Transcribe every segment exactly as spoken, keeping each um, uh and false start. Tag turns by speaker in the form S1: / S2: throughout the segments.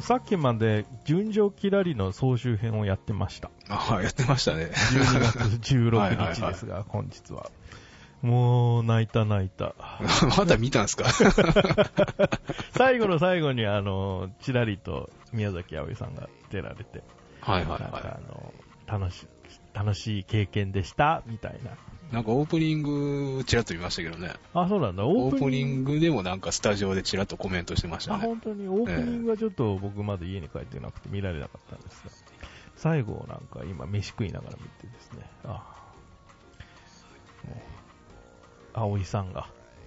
S1: さっきまで純情キラリの総集編をやってました。
S2: ああ、やってましたね。
S1: じゅうにがつじゅうろくにちですが、はいはいはい、本日は。もう、泣いた泣いた。
S2: まだ見たんすか？
S1: 最後の最後に、あの、ちらりと宮崎あおいさんが出られて、
S2: はいはいはい。
S1: なんかあの、楽しい、楽しい経験でした、みたいな。
S2: なんかオープニングちらっと見ましたけどね。
S1: あ、そうなんだ。
S2: オープニングでもなんかスタジオでちらっとコメントしてましたね。
S1: あ、本当に。オープニングはちょっと僕まだ家に帰ってなくて見られなかったんですが、最後なんか今飯食いながら見てですね、あ、もう、葵さんが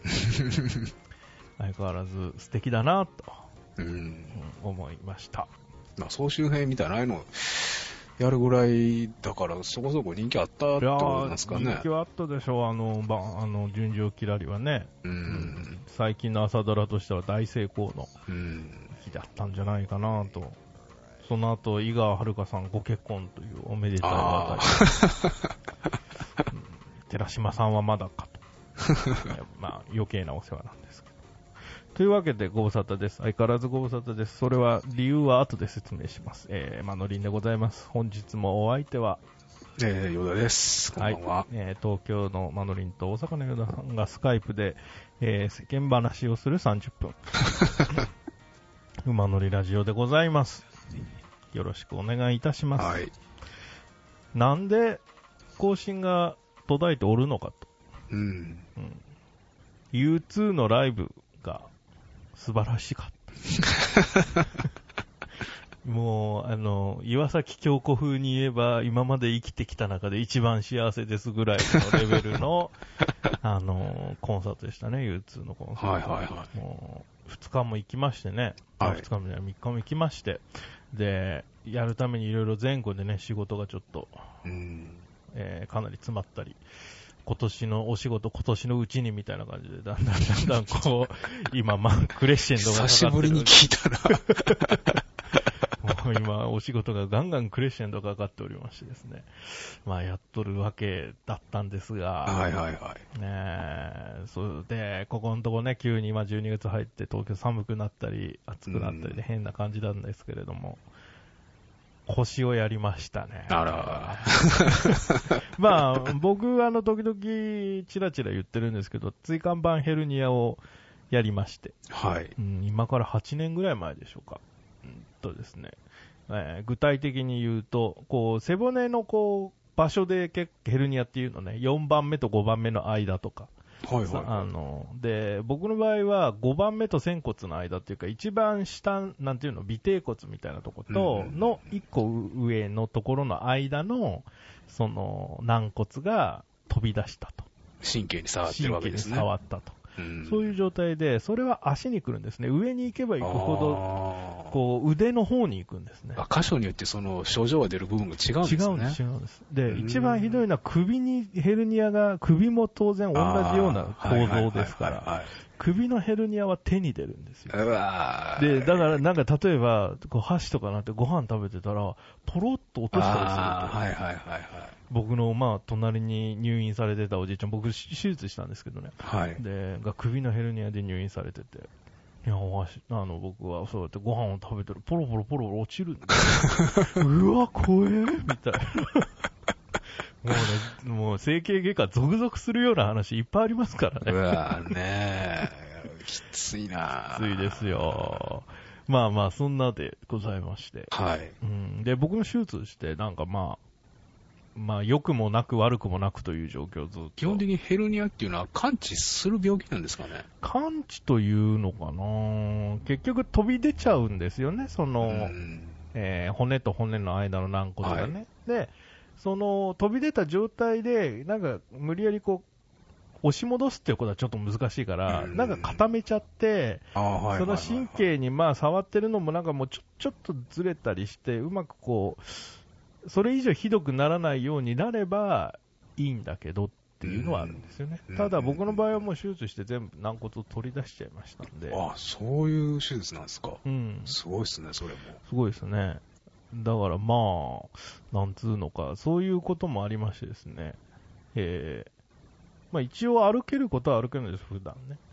S1: 相変わらず素敵だなと、うんうん、思いました。
S2: まあ、総集編みたいなのやるぐらいだからそこそこ人気あったってことなんですかね。
S1: 人気はあったでしょう。あの、ばあの純情キラリはね、
S2: うんうん、
S1: 最近の朝ドラとしては大成功の日だったんじゃないかなと。その後井川遥さんご結婚というおめでたい話題、うん、寺島さんはまだかとまあ余計なお世話なんですけど。というわけでご無沙汰です。相変わらずご無沙汰です。それは理由は後で説明します。えー、マノリンでございます。本日もお相手は、
S2: えー、ヨダです。こんばんは。
S1: はい、えー、東京のマノリンと大阪のヨダさんがスカイプで、えー、世間話をするさんじゅっぷん。馬乗りラジオでございます。よろしくお願いいたします。はい。なんで更新が途絶えておるのかと。うん。うん、ユーツー のライブが素晴らしかった。もう、あの、岩崎京子風に言えば、今まで生きてきた中で一番幸せですぐらいのレベルの、あの、コンサートでしたね、ユーツー のコンサート。
S2: はいはいはい。
S1: もう、ふつかも行きましてね。
S2: はい、
S1: ふつかもじゃない、みっかも行きまして。で、やるためにいろいろ前後でね、仕事がちょっと、うんえー、かなり詰まったり、今年のお仕事、今年のうちにみたいな感じで、だんだんだんだんこう、今、まあ、クレッシェンドがかかってる。
S2: 久しぶりに聞いたな。
S1: もう今、お仕事がガンガンクレッシェンドがかかっておりましてですね。まあ、やっとるわけだったんですが。
S2: はいはいはい。
S1: ねえ、そうで、ここのとこね、急に今じゅうにがつ入って東京寒くなったり、暑くなったりで変な感じなんですけれども、腰をやりましたね。
S2: あら。
S1: まあ、僕はあの、時々、チラチラ言ってるんですけど、椎間板ヘルニアをやりまして。
S2: はい。
S1: うん、今からはちねんぐらい前でしょうか。うんとですね、えー、具体的に言うと、こう、背骨のこう、場所でヘルニアっていうのね、よんばんめとごばんめの間とか。
S2: はいはいはい、
S1: あので僕の場合はごばんめと仙骨の間っていうか一番下なんていうの尾てい骨みたいなところとのいっこ上のところの間のその軟骨が飛び出したと。
S2: 神経に触ってるわけですね。
S1: 神経に触ったと。うん、そういう状態で、それは足に来るんですね。上に行けば行くほど、こう、腕の方に行くんですね。
S2: あ、箇所によってその症状が出る部分が違うんですね。
S1: 違うんです、違うんです。で、一番ひどいのは首にヘルニアが、首も当然同じような構造ですから、首のヘルニアは手に出るんですよ。
S2: うわ
S1: で、だからなんか例えば、こう箸とかなんてご飯食べてたら、ポロッと落としたりすると。
S2: はいはいはいはい。
S1: 僕の、まあ、隣に入院されてたおじいちゃん、僕、手術したんですけどね。
S2: はい。
S1: で、が首のヘルニアで入院されてて、いや、お箸、あの、僕はそうやってご飯を食べてる、ポロポロポロポロ落ちるんですよ。うわ、怖えみたいな。もうね、もう整形外科ゾクゾクするような話いっぱいありますからね。
S2: うわねえ、きついな。
S1: きついですよ。まあまあ、そんなでございまして。
S2: はい。
S1: うん、で、僕の手術して、なんかまあ、まあ、良くもなく悪くもなくという状況をずっと。
S2: 基本的にヘルニアっていうのは完治する病気なんですかね。
S1: 完治というのかな。結局飛び出ちゃうんですよね、その、えー、骨と骨の間の軟骨がね。はい、で、その飛び出た状態で、なんか無理やりこう、押し戻すっていうことはちょっと難しいから、なんか固めちゃって、その神経にまあ触ってるのもなんかもうちょ、ちょっとずれたりして、うまくこう、それ以上ひどくならないようになればいいんだけどっていうのはあるんですよね。ただ僕の場合はもう手術して全部軟骨を取り出しちゃいましたんで。
S2: あ、そういう手術なんですか。
S1: うん。
S2: すごいですね、それも。
S1: すごいですね。だからまあ、なんつうのか、そういうこともありましてですね。えー、まあ一応歩けることは歩けるんです、普段ね。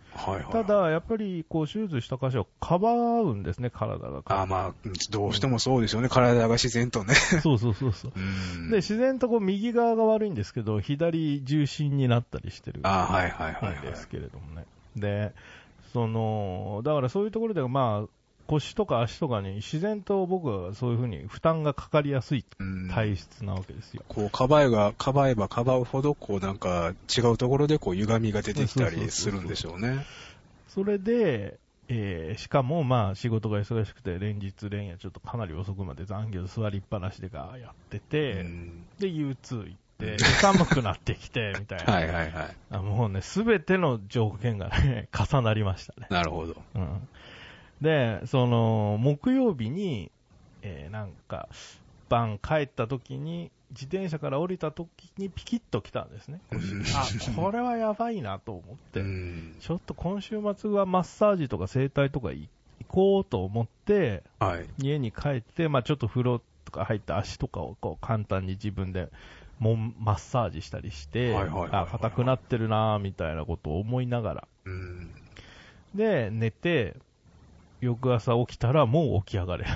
S2: はいはいはい、
S1: ただ、やっぱり、こう、手術した箇所をかばうんですね、体が。
S2: あまあ、どうしてもそうですよね、うん、体が自然とね。
S1: そうそうそうそう。で、自然とこう、右側が悪いんですけど、左重心になったりしてるんですけれどもね。で、その、だからそういうところで、まあ、腰とか足とかに自然と僕はそういうふうに負担がかかりやすい体質なわけですよ。
S2: こう、かばえば、かばえばかばうほど、こうなんか違うところでこう歪みが出てきたりするんでしょうね。
S1: それで、えー、しかもまあ仕事が忙しくて連日連夜ちょっとかなり遅くまで残業座りっぱなしでガーやってて、で ユーツー 行って、寒くなってきてみたいな。
S2: はいはいはい。
S1: あもうね、すべての条件がね、重なりましたね。
S2: なるほど。
S1: うん。で、その、木曜日に、えー、なんか、晩帰った時に、自転車から降りた時にピキッと来たんですね。あ、これはやばいなと思って、ちょっと今週末はマッサージとか整体とか行こうと思って、はい、家に帰って、まあちょっと風呂とか入った足とかをこう簡単に自分でもマッサージしたりして、あ、硬くなってるなみたいなことを思いながら。で、寝て、翌朝起きたらもう起き上がれない。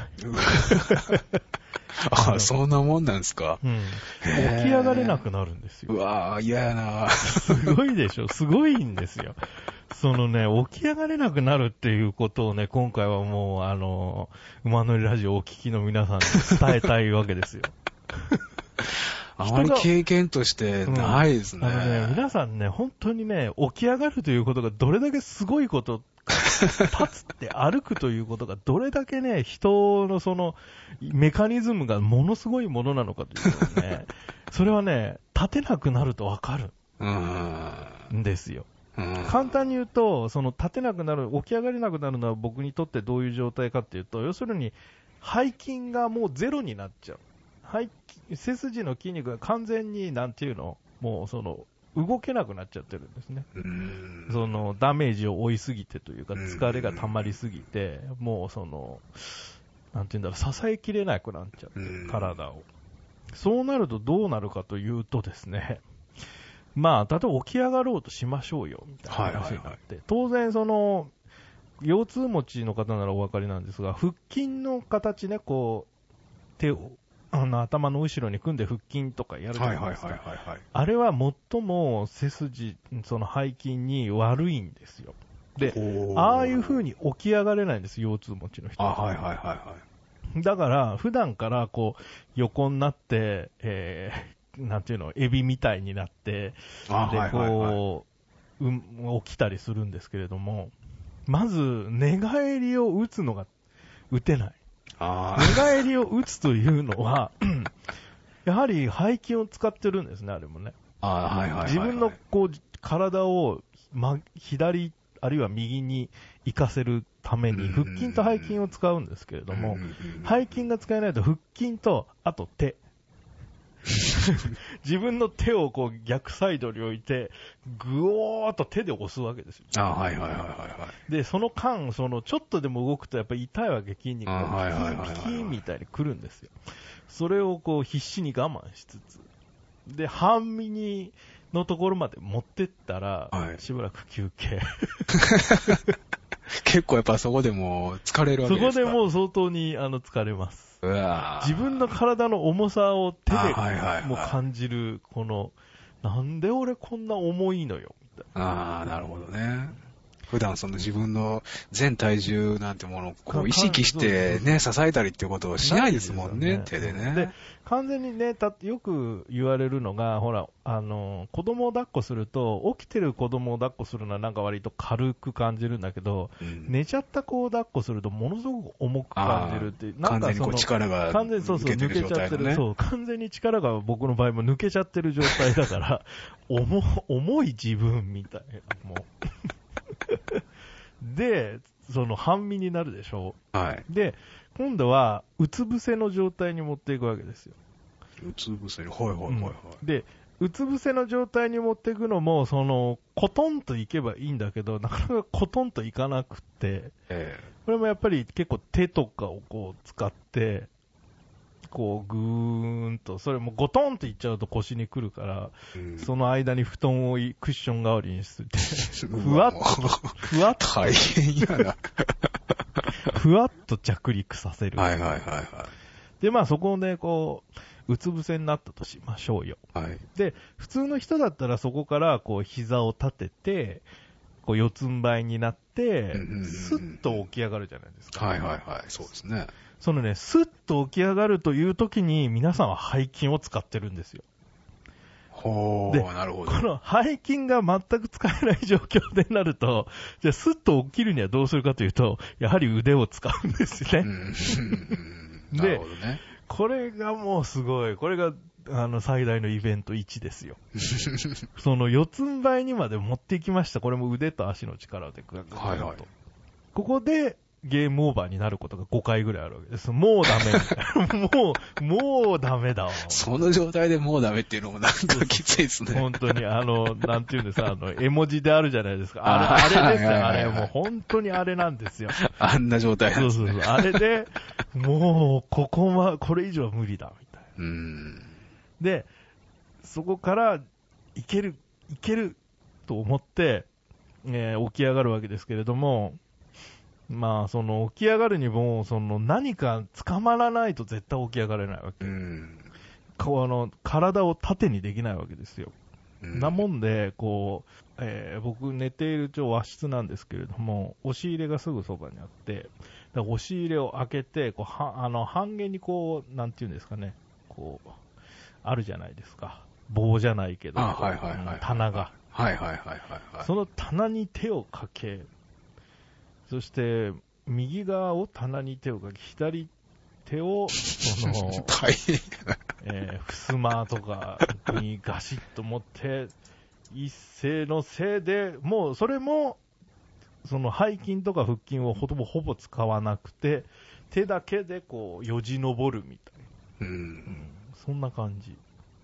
S2: ああ、そんなもんなんですか。
S1: うん。起き上がれなくなるんですよ。
S2: うわぁ、嫌やな
S1: すごいでしょ。すごいんですよ。そのね、起き上がれなくなるっていうことをね、今回はもう、あの、馬乗りラジオをお聞きの皆さんに伝えたいわけですよ。
S2: あまり経験としてないですね。うん、あの
S1: ね、皆さんね、本当にね、起き上がるということがどれだけすごいこと立つって歩くということがどれだけね、人のそのメカニズムがものすごいものなのかというのね、それはね、立てなくなるとわかるんですよ。簡単に言うと、その立てなくなる、起き上がれなくなるのは僕にとってどういう状態かっていうと、要するに背筋がもうゼロになっちゃう。背筋、背筋の筋肉が完全になんていうの、もうその動けなくなっちゃってるんですね。そのダメージを負いすぎてというか疲れが溜まりすぎて、もうそのなんていうんだろう、支えきれなくなっちゃってる体を。そうなるとどうなるかというとですね、まあ例えば起き上がろうとしましょうよみたいな話になって、はいはいはい、当然その腰痛持ちの方ならお分かりなんですが、腹筋の形ね、こう手をあの頭の後ろに組んで腹筋とかやるじゃないですか。はいはいはいはい、あれは最も背筋、その背筋に悪いんですよ。で、ああいう風に起き上がれないんです、腰痛持ちの人は。はいはいはいはい。だから普段からこう横になって、えー、なんていうの、エビみたいになって、でこう、はいはいはい、うん、起きたりするんですけれども、まず寝返りを打つのが打てない。あ寝返りを打つというのはやはり背筋を使ってるんですね、あれもね。あ、はいはいはいはい、自分のこう体を、ま、左あるいは右に行かせるために腹筋と背筋を使うんですけれども、背筋が使えないと腹筋とあと手自分の手をこう逆サイドに置いてぐおーっと手で押すわけですよ。あ、はいはいはいはい。でその間、そのちょっとでも動くとやっぱり痛いわけ、筋肉がピキピキみたいに来るんですよ。それをこう必死に我慢しつつで半身にのところまで持ってったら、はい、しばらく休憩
S2: 結構やっぱそこでも疲れるわけですか？
S1: そこでもう相当にあの疲れます。うわ自分の体の重さを手でも感じる、このなんで俺こんな重いのよみたいな。
S2: ああ、なるほどね。普段その自分の全体重なんてものをこう意識してね、支えたりっていうことをしないですもんね、手でね。で、
S1: 完全にね、たよく言われるのが、ほら、あの、子供を抱っこすると、起きてる子供を抱っこするのはなんか割と軽く感じるんだけど、うん、寝ちゃった子を抱っこするとものすごく重く感じるって、
S2: なんかその完全にこう力が抜けてる状態のね。
S1: そう、完全に力が僕の場合も抜けちゃってる状態だから、重、重い自分みたいな、もう。で、その半身になるでしょ。はい。で、今度はうつ伏せの状態に持っていくわけですよ。
S2: うつ伏せに、はいはいはいはい。
S1: うん、で、うつ伏せの状態に持っていくのも、そのコトンといけばいいんだけど、なかなかコトンといかなくて、えー、これもやっぱり結構手とかをこう使って、 こうぐーんと、それもゴトンといっちゃうと腰に来るから、うん、その間に布団をクッション代わりにして、ふわっと、ふわっと、
S2: 大変やな。
S1: ふわっと着陸させる。
S2: はいはいはいはい。
S1: で、まあそこでこう、うつ伏せになったとしましょうよ。
S2: はい。
S1: で、普通の人だったらそこからこう膝を立てて、こう四つん這いになって、スッと起き上がるじゃないですか。
S2: はいはいはい、そうですね。
S1: そのね、スッと起き上がるという時に皆さんは背筋を使ってるんですよ。
S2: ほー、なるほど。
S1: この背筋が全く使えない状況でなると、じゃあスッと起きるにはどうするかというと、やはり腕を使うんですね。
S2: うん、なるほどね。
S1: これがもうすごい。これが、あの、最大のイベントいちですよ。その四つん這いにまで持ってきました。これも腕と足の力でグッと。はいはい。ここで、ゲームオーバーになることがごかいぐらいあるわけです。もうダメみたいな。もう、もうダメだわ。
S2: その状態でもうダメっていうのもなんかきついですね。
S1: 本当に、あの、なんていうんですか、あの、絵文字であるじゃないですか。あれ、あれですよ、あれ。もう本当にあれなんですよ。
S2: あんな状態なんですね。
S1: そうそうそう。あれで、もう、ここは、これ以上は無理だ、みたいな。
S2: うん。
S1: で、そこから、いける、いける、と思って、えー、起き上がるわけですけれども、まあ、その、起き上がるにも、その、何か捕まらないと絶対起き上がれないわけ。うん。こう、あの、体を縦にできないわけですよ。うん、なもんで、こう、えー、僕寝ている一応和室なんですけれども、押し入れがすぐそばにあって、だから押し入れを開けて、こう、は、あの、半減にこう、なんていうんですかね、こう、あるじゃないですか。棒じゃないけど、
S2: あ、はいはいはいはい、
S1: 棚が。
S2: はいはいはいはい、はい。
S1: その棚に手をかけ、そして、右側を棚に手をかけ、左手を、その、
S2: 大変
S1: えー、襖とかにガシッと持って、一斉のせいで、もうそれも、その背筋とか腹筋をほぼほぼ使わなくて、手だけでこう、よじ登るみたいな。うん。うん、そんな感じ。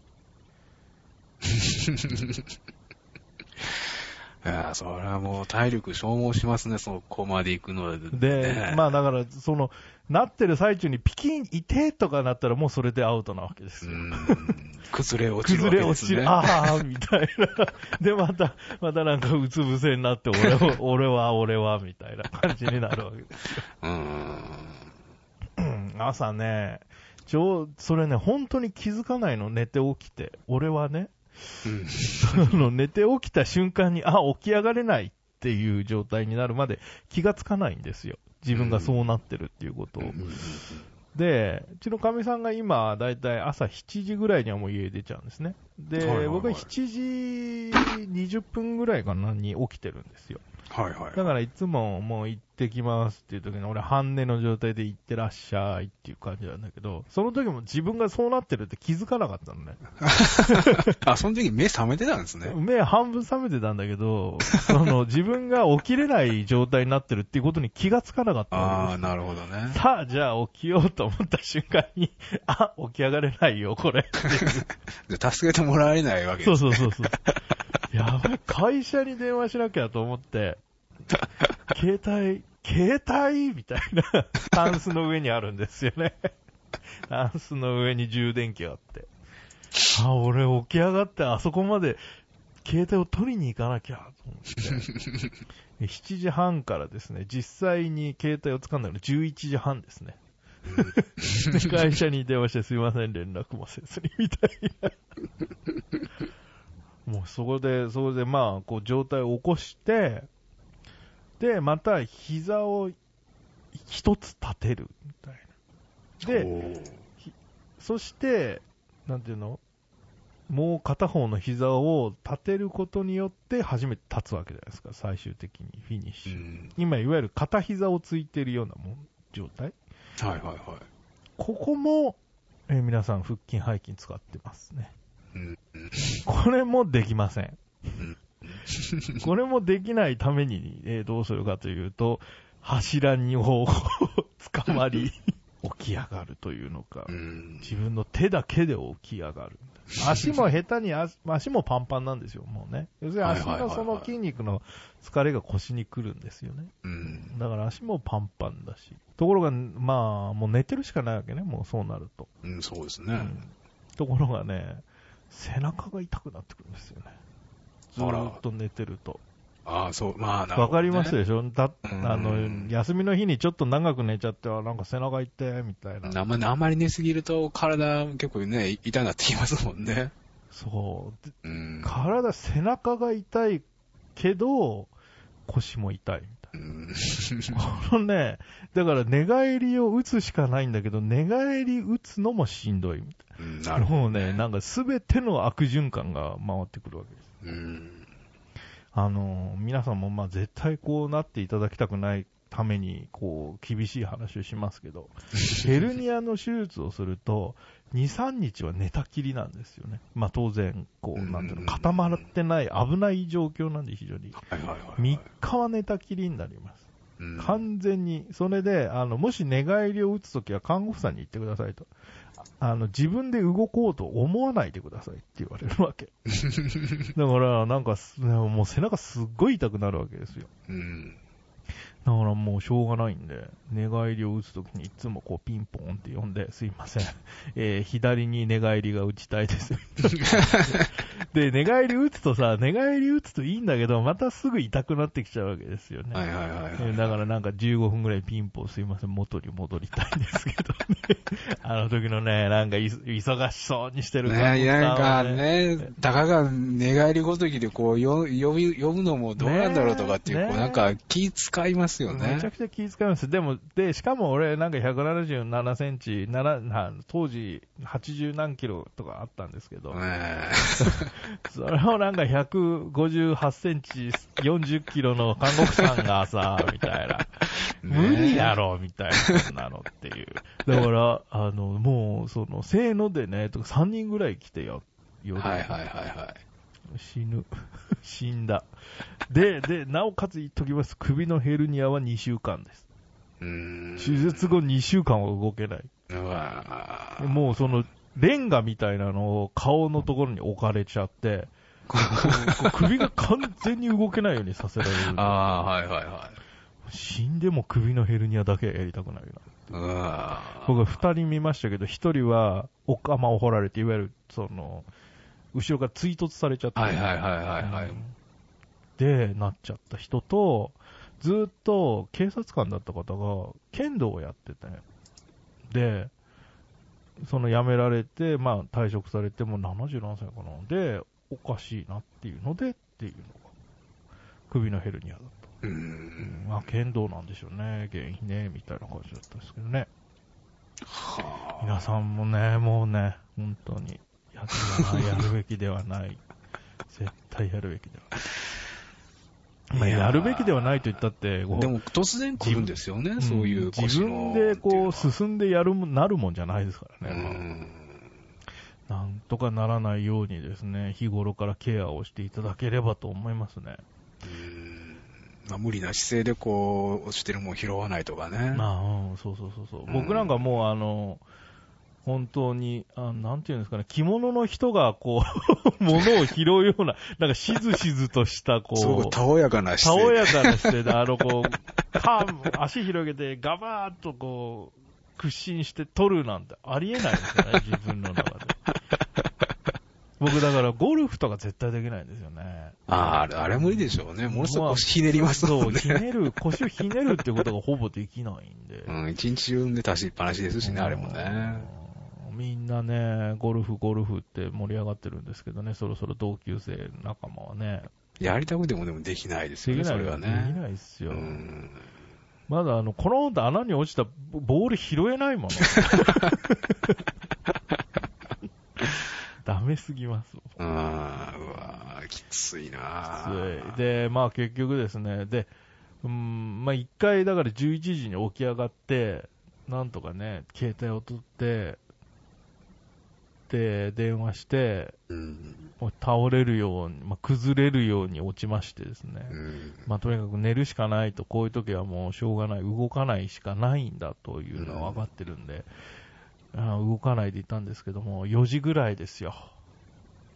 S2: いや、それはもう体力消耗しますね、そこまで行くので、
S1: ね。で、まあだから、その、なってる最中にピキン、いてとかなったらもうそれでアウトなわけですよ。うん
S2: 崩れ落ちるわけですね。
S1: 崩れ落ちる、ああ、みたいな。で、また、またなんかうつ伏せになって、俺は、俺は、俺は、みたいな感じになるわけですよ。うーん。朝ね、ちょ、それね、本当に気づかないの、寝て起きて。俺はね、うん、その寝て起きた瞬間に、あ、起き上がれないっていう状態になるまで気がつかないんですよ。自分がそうなってるっていうことを。うん、で、うちのかみさんが今、だいたい朝しちじぐらいにはもう家出ちゃうんですね。で、はいはいはい、僕はしちじにじゅっぷんぐらいかなに起きてるんですよ。はいはいはい、だからいつももう行ってきますっていう時に俺半寝の状態で行ってらっしゃいっていう感じなんだけど、その時も自分がそうなってるって気づかなかったのね。
S2: あ、その時目覚めてたんですね。
S1: 目半分覚めてたんだけど、その自分が起きれない状態になってるっていうことに気がつかなかったわけです。
S2: ああ、なるほどね。
S1: さあ、じゃあ起きようと思った瞬間に、あ、起き上がれないよ、これ。
S2: 助けてもらえないわけですね。
S1: そうそうそうそう。やばい、会社に電話しなきゃと思って、携帯、携帯みたいな、タンスの上にあるんですよね。タンスの上に充電器があって。あ、俺起き上がってあそこまで携帯を取りに行かなきゃと思って。しちじはんからですね、実際に携帯を掴んだのじゅういちじはんですね。で会社に電話してすいません、連絡もせずに、みたいな。もうそこで、そこでまあ、こう状態を起こして、で、また膝を一つ立てる、みたいな。で、そして、なんていうの？もう片方の膝を立てることによって初めて立つわけじゃないですか、最終的にフィニッシュ。うん、今、いわゆる片膝をついているようなもん状態。
S2: はいはいはい。
S1: ここも、えー、皆さん腹筋背筋使ってますね。うん、これもできません。うんこれもできないために、えー、どうするかというと、柱にこう捕まり起き上がるというのか、うん、自分の手だけで起き上がるんで足も下手に足、足もパンパンなんですよ、もうね。要するに足のその筋肉の疲れが腰に来るんですよね。
S2: うん、
S1: だから足もパンパンだし。ところが、まあ、もう寝てるしかないわけね、もうそうなると。
S2: うん、そうですね、うん。
S1: ところがね、背中が痛くなってくるんですよね。ずーっと寝てると。
S2: ああ、そう、まあ、なるほど、ね。
S1: わかりますでしょだ、あの、休みの日にちょっと長く寝ちゃっては、なんか背中痛いみたいな。
S2: あんまり、あんまり寝すぎると体結構ね、痛くなってきますもんね。
S1: そう。
S2: うん、
S1: 体、背中が痛いけど、腰も痛いみたいな。うん、このね、だから寝返りを打つしかないんだけど、寝返り打つのもしんどいみたいな。うん、なるほど、ね。もうね、なんかすべての悪循環が回ってくるわけです。うんあの、皆さんもまあ絶対こうなっていただきたくないために、こう、厳しい話をしますけど、ヘルニアの手術をすると、に、さんにちは寝たきりなんですよね。まあ当然、こう、なんていうの、固まってない、危ない状況なんで非常に。みっかは寝たきりになります。完全に、それで、あの、もし寝返りを打つときは看護婦さんに言ってくださいと。あの、自分で動こうと思わないでくださいって言われるわけ。だから、なんか、もう背中すっごい痛くなるわけですよ。うん、だからもうしょうがないんで、寝返りを打つときにいつもこうピンポンって呼んで、すいません。えー、左に寝返りが打ちたいです。で、寝返り打つとさ、寝返り打つといいんだけど、またすぐ痛くなってきちゃうわけですよね。はいはいはい、はい。だからなんかじゅうごふんぐらいピンポンすいません、元に戻りたいんですけどね。あの時のね、なんかい忙しそうにしてる
S2: 感じ、ね。なんかね、たかが寝返りごときでこう呼び、呼ぶのもどうなんだろうとかっていう、ね、こうなんか気使いますよね。
S1: めちゃくちゃ気遣います。でも、で、しかも俺、なんかひゃくななじゅうななセンチ、当時はちじゅうなんキロとかあったんですけど、それをなんかひゃくごじゅうはちセンチ、よんじゅっキロの看護婦さんがさ、みたいな。無理やろ、みたいな、そんなのっていう。だから、あの、もう、その、せーのでね、とかさんにんぐらい来てよ、夜。はいはいはいはい。死ぬ。死んだ。で、で、なおかつ言っときます。首のヘルニアはにしゅうかんです。うーん手術後にしゅうかんは動けない。うわもうその、レンガみたいなのを顔のところに置かれちゃって、首が完全に動けないようにさせられる。ああ、はいはいはい。死んでも首のヘルニアだけはやりたくないな。うわ僕は二人見ましたけど、一人はお釜を掘られて、いわゆる、その、後ろから追突されちゃった。はいはいはいはい、はい。で、なっちゃった人と、ずっと警察官だった方が剣道をやってて、で、その辞められて、まあ退職されてもうななじゅうなんさいかな。で、おかしいなっていうのでっていうのが、首のヘルニアだった。うーん。まあ剣道なんでしょうね、原因ね、みたいな感じだったんですけどね。はあ、皆さんもね、もうね、本当にやるやるべきではない。絶対やるべきではない。まあ、やるべきではないと言ったって、
S2: でも突然来るんですよね、そういう
S1: 自分でこう進んでやるなるもんじゃないですからね。うんなんとかならないようにですね、日頃からケアをしていただければと思いますね。
S2: うんまあ、無理な姿勢でこう落ちてるもん拾わないとかね。
S1: まあ、うん、そうそうそうそう。僕なんかもうあの本当に、あなんていうんですかね、着物の人が、こう、物を拾うような、なんかしずしずとした、こう、すご
S2: いたおやかな姿勢。
S1: たおやかな姿勢で、あの、こう、カーブ、足広げて、ガバーッとこう、屈伸して取るなんてありえないですよね、自分の中で。僕だからゴルフとか絶対できないんですよね。
S2: ああ、あれ無理でしょうね。ものすごく腰ひねりますもんね。
S1: そう、ひねる、腰をひねるってことがほぼできないんで。
S2: うん、一日中で立ちっぱなしですしね、あれもね。
S1: みんなね、ゴルフ、ゴルフって盛り上がってるんですけどね、そろそろ同級生仲間はね。
S2: やりたくてもでもできないですよね、それはね。
S1: できないですよ。まだあの、この音穴に落ちたボール拾えないもの。ダメすぎます。
S2: あー、うわー、きついなー。
S1: きつい。で、まあ結局ですね、で、うん、まあ一回だからじゅういちじに起き上がって、なんとかね、携帯を取って、で、電話して、うん、倒れるように、まあ、崩れるように落ちましてですね。うん、まあ、とにかく寝るしかないと、こういう時はもうしょうがない、動かないしかないんだというのは分かってるんで、うん、あ動かないでいたんですけども、よじぐらいですよ。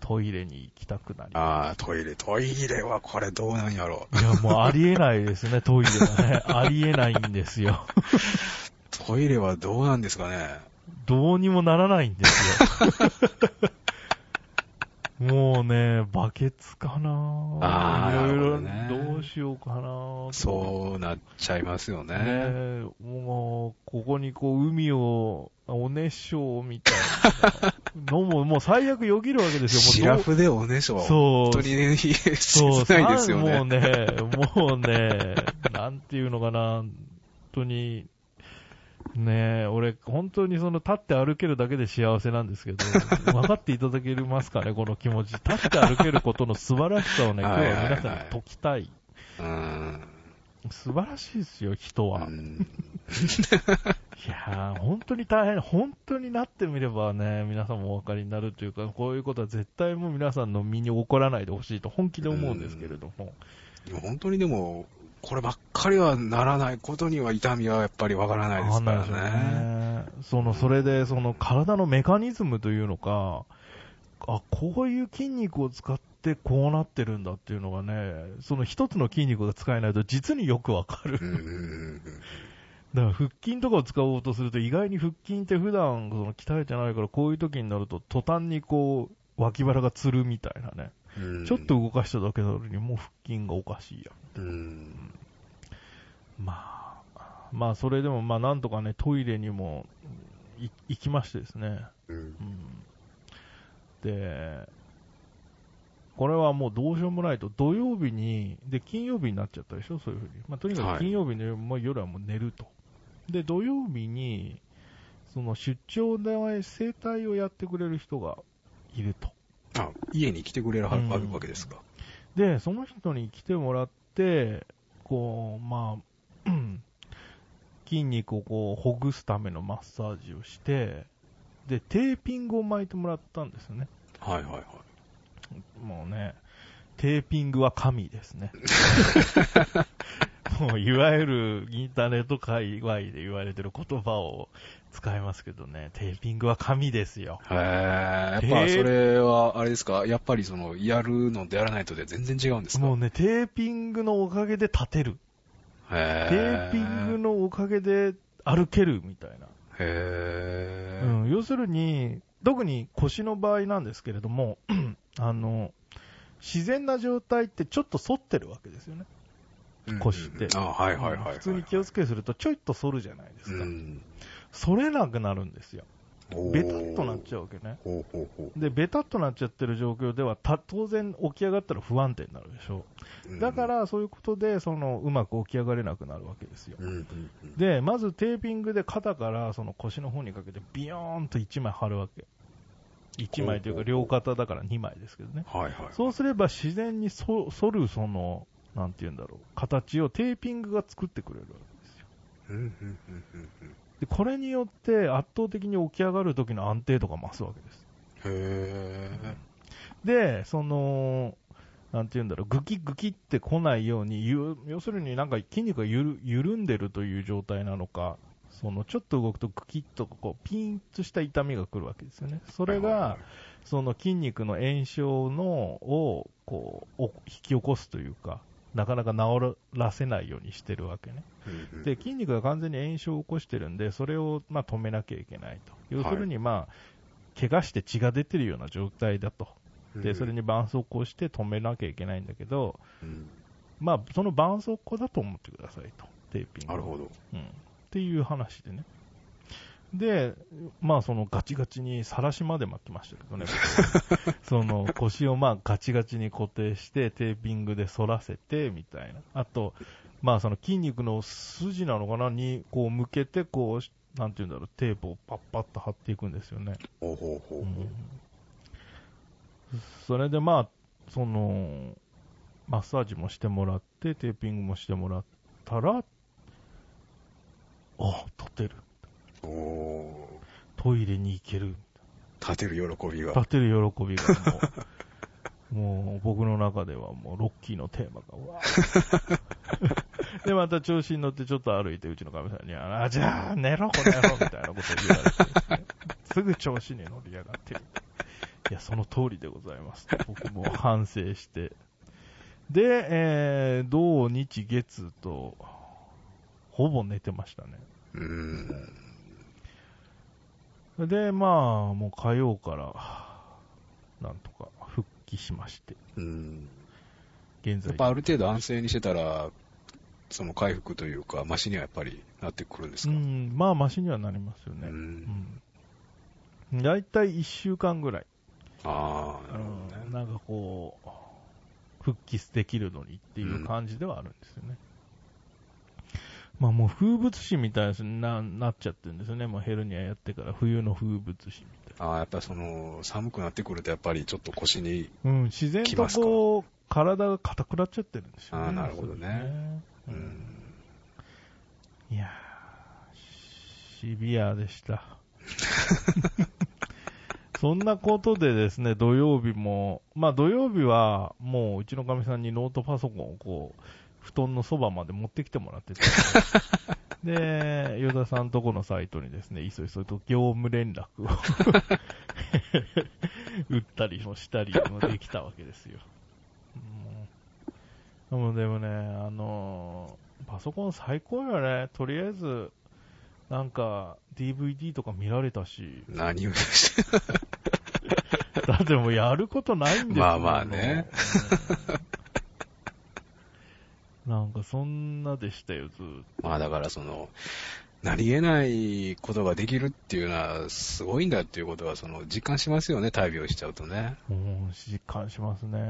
S1: トイレに行きたくなります。
S2: ああ、トイレ、トイレはこれどうなんやろう。
S1: いや、もうありえないですね、トイレはね。ありえないんですよ。
S2: トイレはどうなんですかね。
S1: どうにもならないんですよ。もうね、バケツかな
S2: ああ、
S1: いろいろ
S2: ね、
S1: どうしようかな
S2: そうなっちゃいますよね。
S1: ねもう、ここにこう、海を、お熱唱みたいなのも、もう最悪よぎるわけですよ。
S2: シラフでおねしょ。
S1: そう。
S2: 本当にね、
S1: そう、
S2: 切ないですよね。
S1: もうね、もうね、なんていうのかな、本当に、ねえ、俺、本当にその立って歩けるだけで幸せなんですけど、分かっていただけますかね、この気持ち。立って歩けることの素晴らしさをね、今日は皆さんに解きたい。
S2: うん
S1: 素晴らしいですよ、人は。
S2: うん、
S1: いやー、本当に大変、本当になってみればね、皆さんもお分かりになるというか、こういうことは絶対もう皆さんの身に起こらないでほしいと本気で思うんですけれども。
S2: うん、本当にでも、こればっかりはならないことには痛みはやっぱりわからないですからね。
S1: ねその、それで、その体のメカニズムというのか、あ、こういう筋肉を使ってこうなってるんだっていうのがね、その一つの筋肉が使えないと実によくわかる。
S2: うんうんうん
S1: だから腹筋とかを使おうとすると意外に腹筋って普段その鍛えてないからこういう時になると途端にこう脇腹がつるみたいなね、うん、ちょっと動かしただけなのにもう腹筋がおかしいや、うん、まあまあそれでもまあなんとかねトイレにも行きましてですね、うんうん、でこれはもうどうしようもないと土曜日にで金曜日になっちゃったでしょそういうふうに、まあ、とにかく金曜日の、はい、夜はもう寝るとで土曜日にその出張で整体をやってくれる人がいると。
S2: あ、家に来てくれるはるわけですか。
S1: で、その人に来てもらって、こう、まあ、筋肉をこうほぐすためのマッサージをして、で、テーピングを巻いてもらったんですよね。
S2: はいはいはい。
S1: もうね、テーピングは神ですね。もういわゆるインターネット界隈で言われてる言葉を使いますけどね、テーピングは神ですよ。
S2: へー、やっぱそれはあれですか、やっぱりそのやるのとやらないとで全然違うんですか？
S1: もうね、テーピングのおかげで立てる。
S2: へー。
S1: テーピングのおかげで歩けるみたいな。
S2: へー。
S1: うん、要するに、特に腰の場合なんですけれども、あの、自然な状態ってちょっと反ってるわけですよね。腰って、
S2: うんうん、あ、はいはいはい、はい、
S1: 普通に気をつけするとちょいと反るじゃないですか、うん、反れなくなるんですよ。ベタッとなっちゃうわけね。
S2: ほうほうほう。
S1: でベタッとなっちゃってる状況ではた当然起き上がったら不安定になるでしょう。だからそういうことでそのうまく起き上がれなくなるわけですよ、うんうんうん、でまずテーピングで肩からその腰の方にかけてビヨーンといちまい貼るわけ。いちまいというか両肩だからにまいですけどね、はいはいはい、そうすれば自然に反るそのなんて言うんだろう、形をテーピングが作ってくれるわけですよ。うんうんうんうんうん、でこれによって圧倒的に起き上がる時の安定度が増すわけです。へー。で、そのなんて言うんだろう、グキグキって来ないように、要するになんか筋肉がゆる緩んでるという状態なのか、そのちょっと動くとグキッとこうピンとした痛みが来るわけですよね。それがその筋肉の炎症のをこう引き起こすというか、なかなか治らせないようにしてるわけね。で、筋肉が完全に炎症を起こしてるんで、それをまあ止めなきゃいけないと。要するにまあ、怪我して血が出てるような状態だと。で、それに絆創膏をして止めなきゃいけないんだけど、まあ、その絆創膏だと思ってくださいと。テーピング。
S2: なるほど。
S1: うん。っていう話でね。で、まあそのガチガチにさらしまで巻きましたけどね。その腰をまあガチガチに固定してテーピングで反らせてみたいな。あと、まあその筋肉の筋なのかなにこう向けてこう、なんていうんだろう、テープをパッパッと貼っていくんですよね。ほうほうほうほう。うん、それでまあ、その、マッサージもしてもらって、テーピングもしてもらったら、あ、立てる。おトイレに行ける。
S2: 立てる喜びが。
S1: 立てる喜びがもう、もう僕の中ではもうロッキーのテーマが、わーで、また調子に乗ってちょっと歩いて、うちのかみさんに、あ、じゃあ寝ろ、この野郎みたいなことを言われて、ね、すぐ調子に乗りやがってる。いや、その通りでございますと。僕も反省して。で、えー、土日月と、ほぼ寝てましたね。
S2: うーん。
S1: で、まあ、もう火曜から、なんとか復帰しまして。
S2: うん。
S1: 現在。
S2: やっぱある程度安静にしてたら、その回復というか、マシにはやっぱりなってくるんですか？
S1: うん、まあ、マシにはなりますよね。
S2: うん。
S1: うん。だいたいいっしゅうかんぐらい。
S2: ああ、なるほどね。
S1: うん、なんかこう、復帰できるのにっていう感じではあるんですよね。うんまあもう風物詩みたいに な, なっちゃってるんですよね。もうヘルニアやってから冬の風物詩みたいな。
S2: ああ、やっぱりその寒くなってくるとやっぱりちょっと腰に。
S1: うん、自然とこう、体が硬くなっちゃってるんですよね。
S2: ああ、なるほどね。ね
S1: うん、いやー、シビアでした。そんなことでですね、土曜日も、まあ土曜日はもううちのかみさんにノートパソコンをこう、布団のそばまで持ってきてもらってて、で、ヨダさんとこのサイトにですね、いそいそと業務連絡を打ったりもしたりもできたわけですよ。うん、でもでもね、あのー、パソコン最高よね。とりあえず、なんか ディーブイディー とか見られたし。
S2: 何をして
S1: だってもうやることないんですよ。
S2: まあまあね。
S1: なんかそんなでしたよ、ずっと。
S2: まあだからその、何気ないことができるっていうのはすごいんだっていうことはその実感しますよね、大病しちゃうとね。
S1: うん、実感しますね。うん。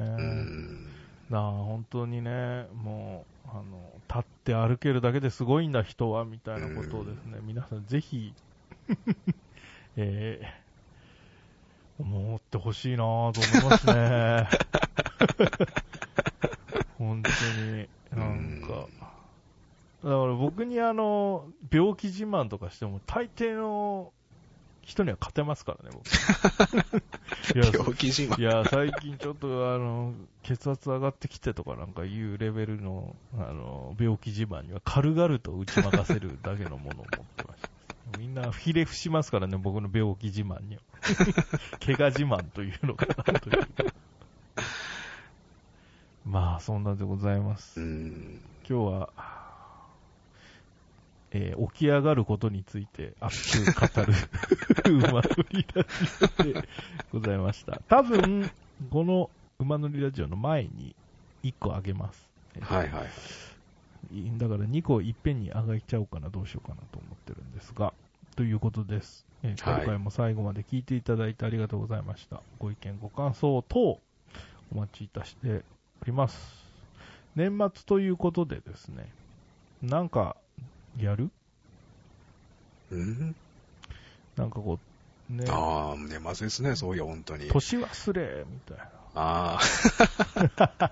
S1: なあ、本当にね、もう、あの、立って歩けるだけですごいんだ人は、みたいなことをですね、皆さんぜひ、えー、思ってほしいなぁと思いますね。本当に。なんか、だから僕にあの、病気自慢とかしても大抵の人には勝てますからね、僕。
S2: いや病気自慢。
S1: いや、最近ちょっとあの、血圧上がってきてとかなんかいうレベルの、あの、病気自慢には軽々と打ち負かせるだけのものを持ってました。みんなひれ伏しますからね、僕の病気自慢には。怪我自慢というのかなという。まあ、そんなでございます。
S2: うん
S1: 今日は、えー、起き上がることについて熱く語る馬乗りラジオでございました。多分、この馬乗りラジオの前にいっこあげます。
S2: はいはい。
S1: だからにこいっぺんにあげちゃおうかな、どうしようかなと思ってるんですが、ということです。えー、今回も最後まで聞いていただいてありがとうございました。ご意見ご感想等お待ちいたしております。年末ということでですね、なんかやる？
S2: うん
S1: なんかこう、ね。
S2: ああ、年末ですね、そういや、本当に。
S1: 年忘れ、みたいな。
S2: あ
S1: あ。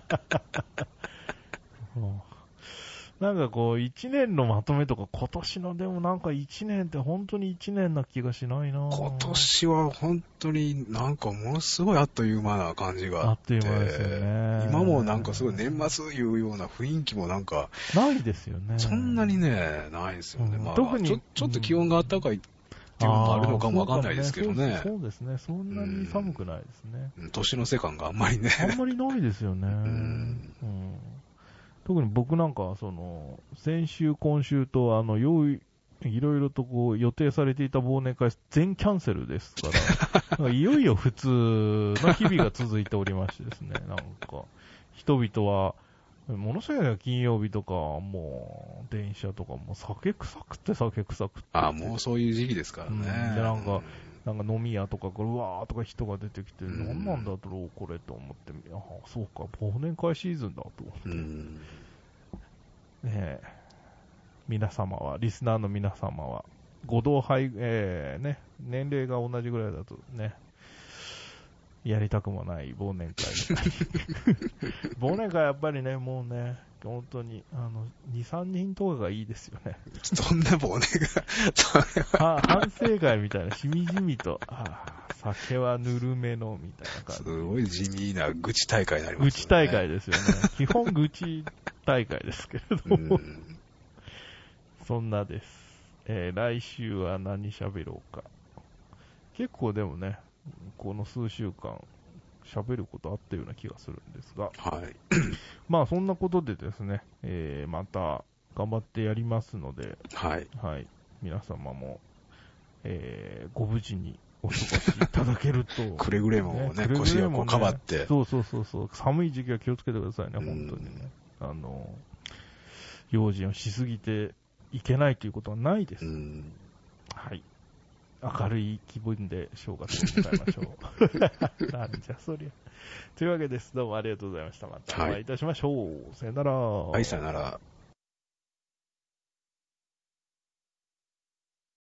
S1: なんかこう、一年のまとめとか、今年のでもなんか一年って本当に一年な気がしないな。
S2: 今年は本当になんかものすごいあっという間な感じがあって。
S1: あっという間ですよね。
S2: 今もなんかすごい年末いうような雰囲気もなんか。
S1: ないですよね。
S2: そんなにね、ないですよね。うん、まあ、
S1: 特に
S2: ちょ、ちょっと気温が暖かいっていうのもあるのかもわかんないですけどね。
S1: そうですね。そんなに寒くないですね。
S2: うん、年の瀬感があんまりね。
S1: あんまりないですよね。うんうん特に僕なんか、その、先週、今週と、あの、用意、いろいろとこう、予定されていた忘年会、全キャンセルですから、なんかいよいよ普通の日々が続いておりましてですね、なんか、人々は、ものすごい金曜日とか、もう、電車とか、もう酒臭くて酒臭くて。
S2: ああ、もうそういう時期ですからね。うん、
S1: で、なんか、なんか飲み屋とか、うわーとか人が出てきて、何なんだろう、これと思って、ああ、そうか、忘年会シーズンだと思って。うんねえ、皆様は、リスナーの皆様は、ご同輩、えー、ね、年齢が同じぐらいだとね、やりたくもない忘年会。忘年会やっぱりね、もうね、本当に、あの、に、さんにんとかがいいですよね。
S2: そんな忘年
S1: 会は反省会みたいな、しみじみと、ああ、酒はぬるめの、みたいな感じ。
S2: すごい地味な愚痴大会になりますね。
S1: 愚痴大会ですよね。基本愚痴大会ですけれども。そんなです。えー、来週は何喋ろうか。結構でもね、 この数週間、喋ることあったような気がするんですが、
S2: はい。
S1: まあそんなことでですね、えー、また頑張ってやりますので、
S2: はい。
S1: はい。皆様も、えー、ご無事にお過ごしいただけると。
S2: くれぐれもね、
S1: ね
S2: 腰をこうかばって。
S1: そうそうそうそう。寒い時期は気をつけてくださいね、本当にね。あの、用心をしすぎていけないということはないです。はい。明るい気分で正月を迎えましょう。なんじゃそりゃ。というわけです。どうもありがとうございました。またお会いいたしましょう。はい、さよなら。
S2: はい、さよなら。